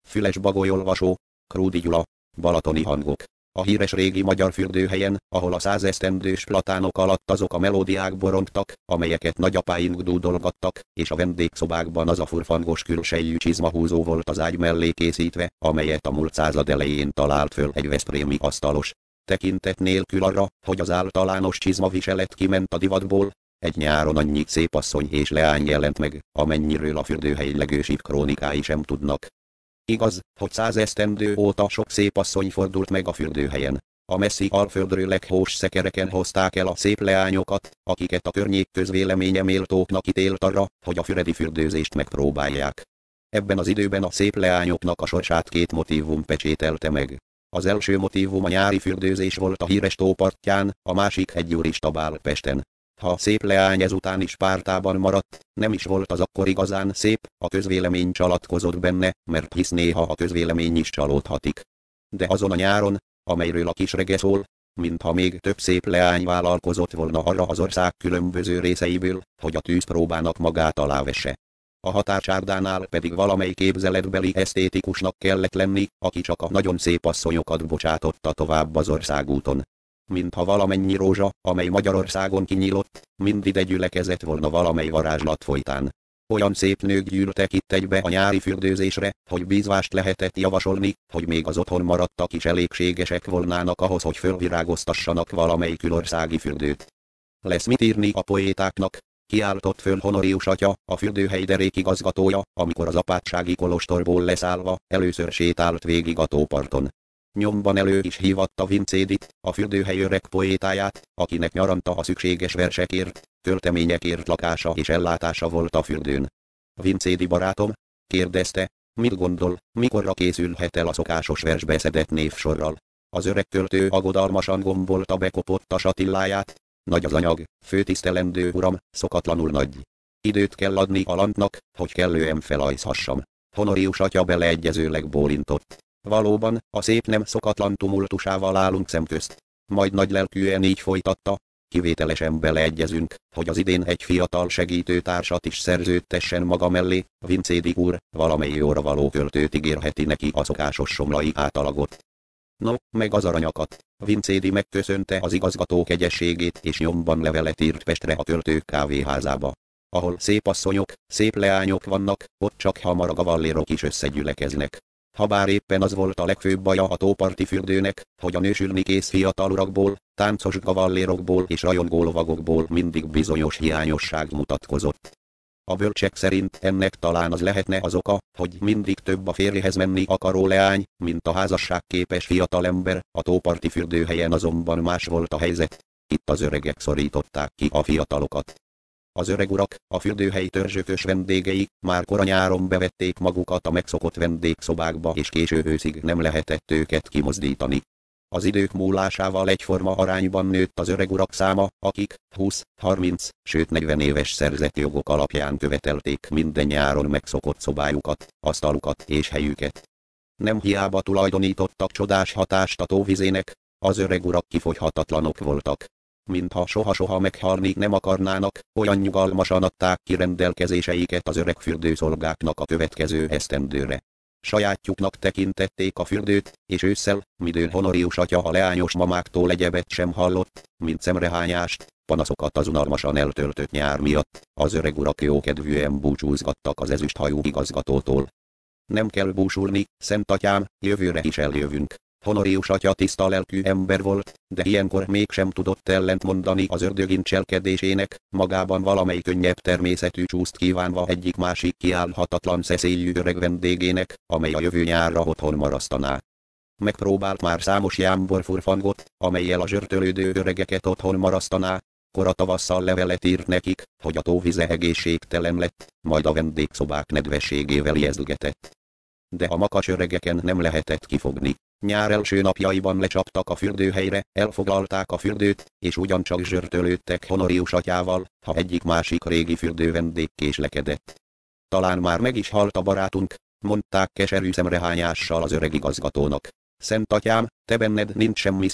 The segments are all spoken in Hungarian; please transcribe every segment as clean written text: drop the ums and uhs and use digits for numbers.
Füles Bagolyolvasó, Krúdi Gyula, Balatoni hangok. A híres régi magyar fürdőhelyen, ahol a 100 esztendős platánok alatt azok a melódiák borongtak, amelyeket nagyapáink dúdolgattak, és a vendégszobákban az a furfangos külsejű csizmahúzó volt az ágy mellé készítve, amelyet a múlt század elején talált föl egy veszprémi asztalos. Tekintet nélkül arra, hogy az általános csizmaviselet kiment a divatból, egy nyáron annyi szép asszony és leány jelent meg, amennyiről a fürdőhely legősibb krónikái sem tudnak. Igaz, hogy 100 esztendő óta sok szép asszony fordult meg a fürdőhelyen. A messzi Alföldről leghós szekereken hozták el a szép leányokat, akiket a környék közvéleménye méltóknak ítélt arra, hogy a füredi fürdőzést megpróbálják. Ebben az időben a szép leányoknak a sorsát két motívum pecsételte meg. Az első motívum a nyári fürdőzés volt a híres tópartján, a másik egy jurista bál Pesten. Ha a szép leány ezután is pártában maradt, nem is volt az akkor igazán szép, a közvélemény csalatkozott benne, mert hisz néha a közvélemény is csalódhatik. De azon a nyáron, amelyről a kisrege szól, mintha még több szép leány vállalkozott volna arra az ország különböző részeiből, hogy a tűzpróbának magát alávesse. A határcsárdánál pedig valamely képzeletbeli esztétikusnak kellett lenni, aki csak a nagyon szép asszonyokat bocsátotta tovább az országúton. Mintha valamennyi rózsa, amely Magyarországon kinyílott, mind ide gyülekezett volna valamely varázslat folytán. Olyan szép nők gyűltek itt egybe a nyári fürdőzésre, hogy bízvást lehetett javasolni, hogy még az otthon maradtak is elégségesek volnának ahhoz, hogy fölvirágoztassanak valamely külországi fürdőt. Lesz mit írni a poétáknak, kiáltott föl Honorius atya, a fürdőhely derékigazgatója, amikor az apátsági kolostorból leszállva, először sétált végig a tóparton. Nyomban elő is hívatta Vincédit, a fürdőhely öreg poétáját, akinek nyaranta a szükséges versekért, költeményekért lakása és ellátása volt a fürdőn. Vincédi barátom, kérdezte, mit gondol, mikorra készülhet el a szokásos versbeszedett névsorral. Az öreg költő aggodalmasan gombolta bekopott a satilláját. Nagy az anyag, főtisztelendő uram, szokatlanul nagy. Időt kell adni a lantnak, hogy kellően felajzhassam. Honorius atya beleegyezőleg bólintott. Valóban, a szép nem szokatlan tumultusával állunk szemközt. Majd nagylelkűen így folytatta, kivételesen beleegyezünk, hogy az idén egy fiatal segítőtársat is szerződtessen maga mellé, Vincédi úr, valamely jóra való költőt ígérheti neki a szokásos somlai átalagot. No, meg az aranyakat. Vincédi megköszönte az igazgató kegyességét és nyomban levelet írt Pestre a költők kávéházába. Ahol szép asszonyok, szép leányok vannak, ott csak hamar a gavallérok is összegyülekeznek. Habár éppen az volt a legfőbb baja a tóparti fürdőnek, hogy a nősülni kész fiatal urakból, táncos gavallérokból és rajongó lovagokból mindig bizonyos hiányosság mutatkozott. A bölcsek szerint ennek talán az lehetne az oka, hogy mindig több a férjhez menni akaró leány, mint a házasságképes fiatalember, a tóparti fürdőhelyen azonban más volt a helyzet. Itt az öregek szorították ki a fiatalokat. Az öreg urak, a fürdőhely törzsökös vendégei, már kora nyáron bevették magukat a megszokott vendégszobákba és késő őszig nem lehetett őket kimozdítani. Az idők múlásával egyforma arányban nőtt az öreg urak száma, akik 20, 30, sőt 40 éves szerzett jogok alapján követelték minden nyáron megszokott szobájukat, asztalukat és helyüket. Nem hiába tulajdonítottak csodás hatást a tóvizének, az öreg urak kifogyhatatlanok voltak. Mintha soha-soha meghalni nem akarnának, olyan nyugalmasan adták ki rendelkezéseiket az öreg fürdőszolgáknak a következő esztendőre. Sajátjuknak tekintették a fürdőt, és ősszel, midőn Honorius atya a leányos mamáktól egyebet sem hallott, mint szemrehányást, panaszokat az unalmasan eltöltött nyár miatt, az öreg urak jókedvűen búcsúzgattak az ezüsthajú igazgatótól. Nem kell búsulni, szent atyám, jövőre is eljövünk. Honorius atya tiszta lelkű ember volt, de ilyenkor mégsem tudott ellent mondani az ördögin cselkedésének, magában valamely könnyebb természetű csúszt kívánva egyik-másik kiállhatatlan szeszélyű öreg vendégének, amely a jövő nyárra otthon marasztaná. Megpróbált már számos jámborfurfangot, amellyel a zsörtölődő öregeket otthon marasztaná, kora tavasszal levelet írt nekik, hogy a tóvize egészségtelen lett, majd a vendégszobák nedvességével ijesztgetett. De a makacs öregeken nem lehetett kifogni. Nyár első napjaiban lecsaptak a fürdőhelyre, elfoglalták a fürdőt, és ugyancsak zsörtölődtek Honorius atyával, ha egyik-másik régi fürdővendég késlekedett. Talán már meg is halt a barátunk, mondták keserű szemrehányással az öreg igazgatónak. Szent atyám, te benned nincs semmi szív,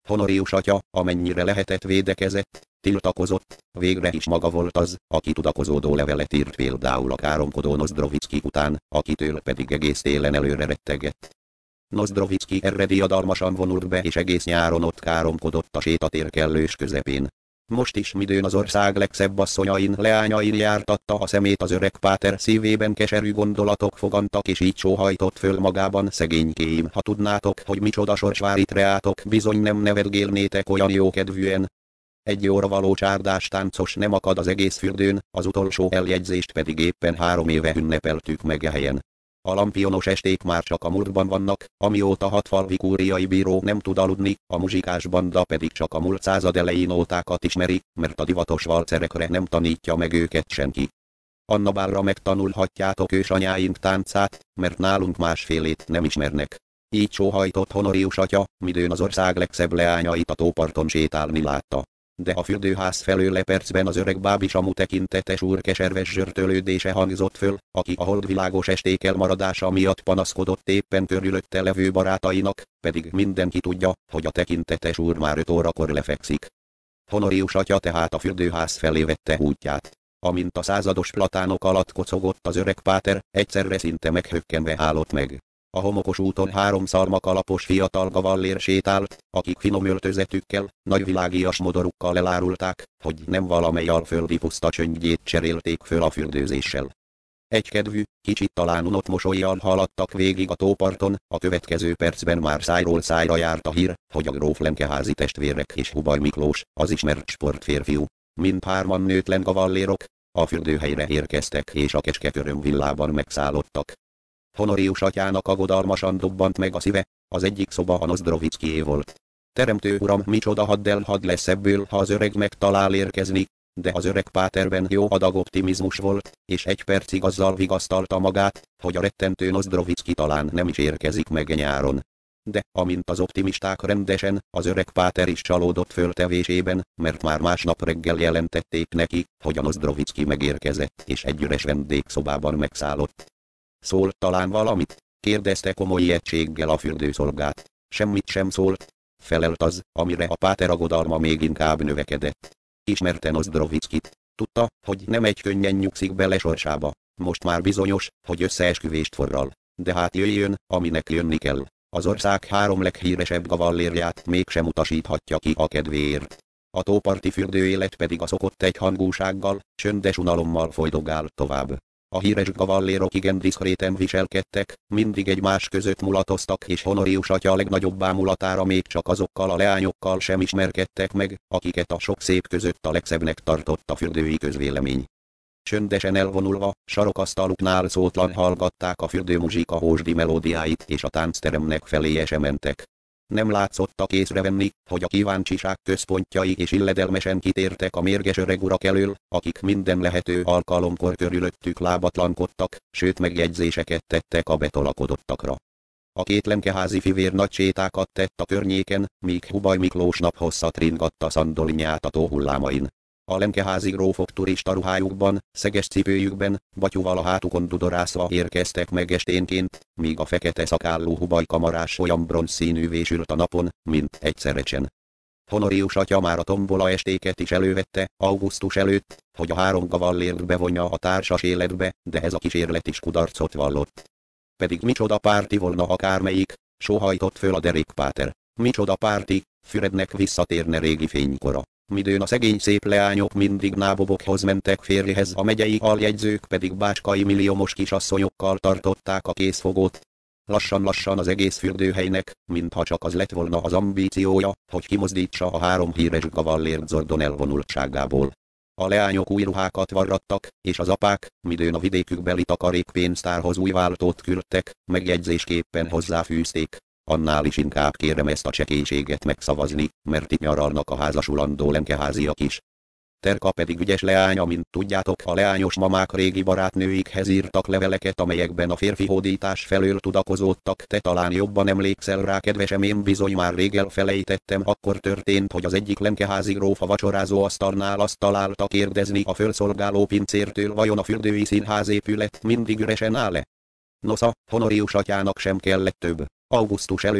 Honorius atya, amennyire lehetett védekezett, tiltakozott, végre is maga volt az, aki tudakozódó levelet írt például a káromkodó Nozdrovicki után, akitől pedig egész télen előre rettegett. Nozdrovicki erre diadalmasan vonult be és egész nyáron ott káromkodott a sétatér kellős közepén. Most is midőn az ország legszebb asszonyain, leányain jártatta a szemét az öreg páter, szívében keserű gondolatok fogantak és így sóhajtott föl magában: szegénykéim, ha tudnátok, hogy micsoda sors vár itt reátok, bizony nem nevetgélnétek olyan jókedvűen. Egy óra való csárdás táncos nem akad az egész fürdőn, az utolsó eljegyzést pedig éppen 3 éve ünnepeltük meg e helyen. A lampionos esték már csak a múltban vannak, amióta 6 falvi kúriai bíró nem tud aludni, a muzsikás banda pedig csak a múlt század elején ótákat ismeri, mert a divatos valcerekre nem tanítja meg őket senki. Annabálra megtanulhatjátok ősanyáink táncát, mert nálunk másfélét nem ismernek. Így sóhajtott Honorius atya, midőn az ország legszebb leányait a tóparton sétálni látta. De a fürdőház felől lepercben az öreg bábi Samu tekintetes úr keserves zsörtölődése hangzott föl, aki a holdvilágos esték elmaradása miatt panaszkodott éppen körülötte levő barátainak, pedig mindenki tudja, hogy a tekintetes úr már 5 órakor lefekszik. Honorius atya tehát a fürdőház felé vette útját. Amint a százados platánok alatt kocogott az öreg páter, egyszerre szinte meghökkenve állott meg. A homokos úton 3 szalmakalapos fiatal gavallér sétált, akik finom öltözetükkel, nagyvilágias modorukkal elárulták, hogy nem valamely alföldi puszta csöndjét cserélték föl a fürdőzéssel. Egykedvű, kicsit talán unott mosollyal haladtak végig a tóparton, a következő percben már szájról szájra járt a hír, hogy a gróf Lenkeházi testvérek és Hubay Miklós, az ismert sportférfiú, mindhárman nőtlen gavallérok, a fürdőhelyre érkeztek és a Kecskeköröm villában megszállottak. Honorius atyának aggodalmasan dobbant meg a szíve, az egyik szoba a Nozdrovickié volt. Teremtő uram, micsoda hadd lesz ebből, ha az öreg megtalál érkezni, de az öreg páterben jó adag optimizmus volt, és egy percig azzal vigasztalta magát, hogy a rettentő Nozdrovicki talán nem is érkezik meg nyáron. De, amint az optimisták rendesen, az öreg páter is csalódott föltevésében, mert már másnap reggel jelentették neki, hogy a Nozdrovicki megérkezett és egy üres vendégszobában megszállott. Szólt talán valamit? Kérdezte komoly ijegységgel a fürdőszolgát. Semmit sem szólt, felelt az, amire a páter aggodalma még inkább növekedett. Ismerte Nozdrovickit. Tudta, hogy nem egy könnyen nyugszik bele sorsába. Most már bizonyos, hogy összeesküvést forral. De hát jöjjön, aminek jönni kell. Az ország 3 leghíresebb gavallérját mégsem utasíthatja ki a kedvéért. A tóparti fürdőélet pedig a szokott egyhangúsággal, csöndes unalommal folydogált tovább. A híres gavallérok igen diszkréten viselkedtek, mindig egymás között mulatoztak, és Honorius atya a legnagyobb bámulatára még csak azokkal a leányokkal sem ismerkedtek meg, akiket a sok szép között a legszebbnek tartott a fürdői közvélemény. Csöndesen elvonulva, sarokasztaluknál szótlan hallgatták a fürdőmuzsika hósdi melódiáit és a táncteremnek felé mentek. Nem látszottak észrevenni, hogy a kíváncsiság központjai és illedelmesen kitértek a mérges öreg urak elől, akik minden lehető alkalomkor körülöttük lábatlankodtak, sőt megjegyzéseket tettek a betolakodottakra. A 2 Lenkeházi fivér nagy sétákat tett a környéken, míg Hubay Miklós naphosszat ringatta szandolinját a tóhullámain. A Lenkeházi grófok turista ruhájukban, szeges cipőjükben, batyúval a hátukon dudorászva érkeztek meg esténként, míg a fekete szakállú Hubay kamarás olyan bronzszínűvé sült a napon, mint egy szerecsen. Honorius atya már a tombola estéket is elővette, augusztus előtt, hogy a 3 gavallért bevonja a társas életbe, de ez a kísérlet is kudarcot vallott. Pedig micsoda párti volna akármelyik, sóhajtott föl a derékpáter. Micsoda párti, Fürednek visszatérne régi fénykora. Midőn a szegény szép leányok mindig nábobokhoz mentek férjhez, a megyei aljegyzők pedig bácskai milliómos kisasszonyokkal tartották a készfogót. Lassan-lassan az egész fürdőhelynek, mintha csak az lett volna az ambíciója, hogy kimozdítsa a 3 híres gavallért Zordon elvonultságából. A leányok új ruhákat varrattak, és az apák, midőn a vidékükbeli takarékpénztárhoz új váltót küldtek, megjegyzésképpen hozzáfűzték. Annál is inkább kérem ezt a csekélységet megszavazni, mert itt nyaralnak a házasulandó lenkeháziak is. Terka pedig ügyes leány, amint tudjátok, a leányos mamák régi barátnőikhez írtak leveleket, amelyekben a férfi hódítás felől tudakozódtak. Te talán jobban emlékszel rá, kedvesem, én bizony már rég elfelejtettem. Akkor történt, hogy az egyik lenkeházi gróf a vacsorázó asztalnál azt találta kérdezni a fölszolgáló pincértől, vajon a fürdői színházépület mindig üresen áll-e? Nosza, Honorius atyának sem kellett több. Augusztus előtt,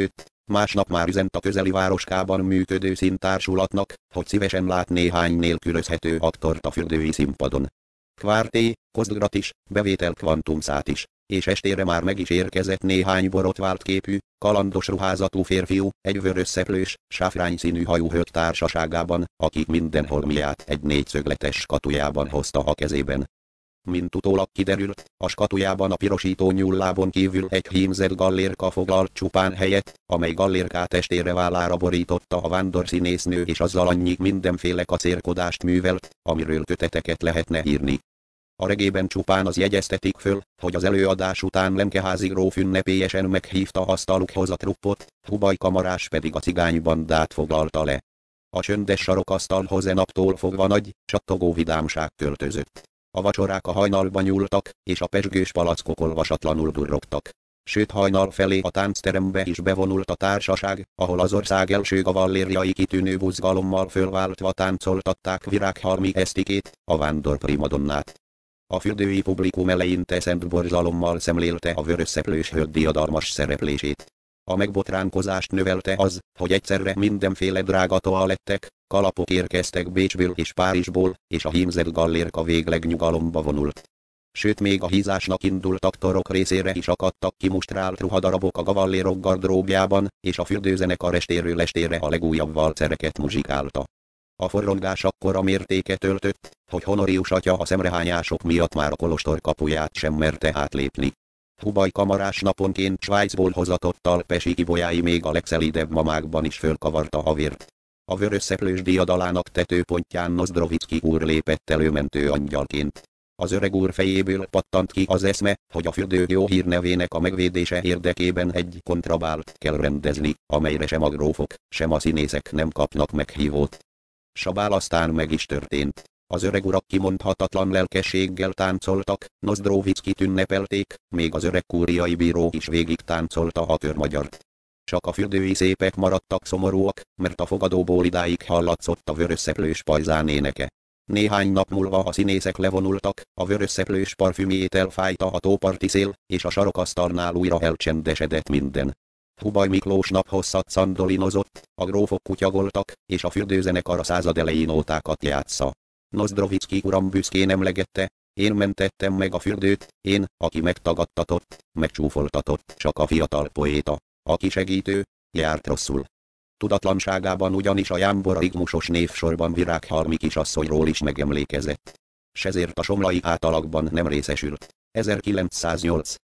Másnap már üzent a közeli városkában működő színtársulatnak, hogy szívesen lát néhány nélkülözhető aktort a fürdői színpadon. Kvárté, Kozlgratis, bevétel Kvantumszát is, és estére már meg is érkezett néhány borotvált képű, kalandos ruházatú férfiú, egy vörösszeplős, sáfrány színű hajú hölgy társaságában, akik minden holmiát egy négyszögletes skatujában hozta a kezében. Mint utólag kiderült, a skatujában a pirosító nyullábon kívül egy hímzett gallérka foglalt csupán helyet, amely gallérkát testére vállára borította a vándorszínésznő, és azzal annyi mindenféle kacérkodást művelt, amiről köteteket lehetne írni. A regében csupán az jegyeztetik föl, hogy az előadás után Lemkeházi gróf ünnepélyesen meghívta asztalukhoz a truppot, Hubay kamarás pedig a cigánybandát foglalta le. A csöndes sarokasztalhoz naptól fogva nagy, csattogó vidámság költözött. A vacsorák a hajnalba nyúltak, és a pezsgős palackok olvasatlanul durrogtak. Sőt, hajnal felé a táncterembe is bevonult a társaság, ahol az ország első gavallérjai kitűnő buzgalommal fölváltva táncoltatták Virághalmi Esztikét, a vándor primadonnát. A fürdői publikum eleinte szent borzalommal szemlélte a vörösszeplős hölgy diadalmas szereplését. A megbotránkozást növelte az, hogy egyszerre mindenféle drága toalettek, kalapok érkeztek Bécsből és Párizsból, és a hímzett gallérka végleg nyugalomba vonult. Sőt, még a hízásnak indult aktorok részére is akadtak kimustrált ruhadarabok a gavallérok gardróbjában, és a fürdőzenekar estéről estére a legújabb valcereket muzsikálta. A forrongás akkora mértéket öltött, hogy Honorius atya a szemrehányások miatt már a kolostor kapuját sem merte átlépni. Hubay kamarás naponként Svájcból hozatott talpesi ibolyái még a legszelídebb mamákban is fölkavarta a vért. A vörösszeplős diadalának tetőpontján Nozdrovicki úr lépett elő mentő angyalként. Az öreg úr fejéből pattant ki az eszme, hogy a fürdő jó hírnevének a megvédése érdekében egy kontrabált kell rendezni, amelyre sem a grófok, sem a színészek nem kapnak meghívót. S a bál aztán meg is történt. Az öreg urak kimondhatatlan lelkességgel táncoltak, Nozdrovickit ünnepelték, még az öreg kúriai bíró is végig táncolta a körmagyart. Csak a fürdői szépek maradtak szomorúak, mert a fogadóból idáig hallatszott a vörösszeplős pajzán éneke. Néhány nap múlva a színészek levonultak, a vörösszeplős parfümjét elfájta a tóparti szél, és a sarokasztalnál újra elcsendesedett minden. Hubay Miklós naphosszat szandolinozott, a grófok kutyagoltak, és a fürdőzenekar a század elején ótákat játsza. Nozdrovicki uram büszkén emlegette: én mentettem meg a fürdőt, én, aki megtagadtatott, megcsúfoltatott. Csak a fiatal poéta, aki segítő, járt rosszul. Tudatlanságában ugyanis a jámbor rigmusos névsorban Virághalmi kisasszonyról is megemlékezett. S ezért a somlai átalakban nem részesült. 1908.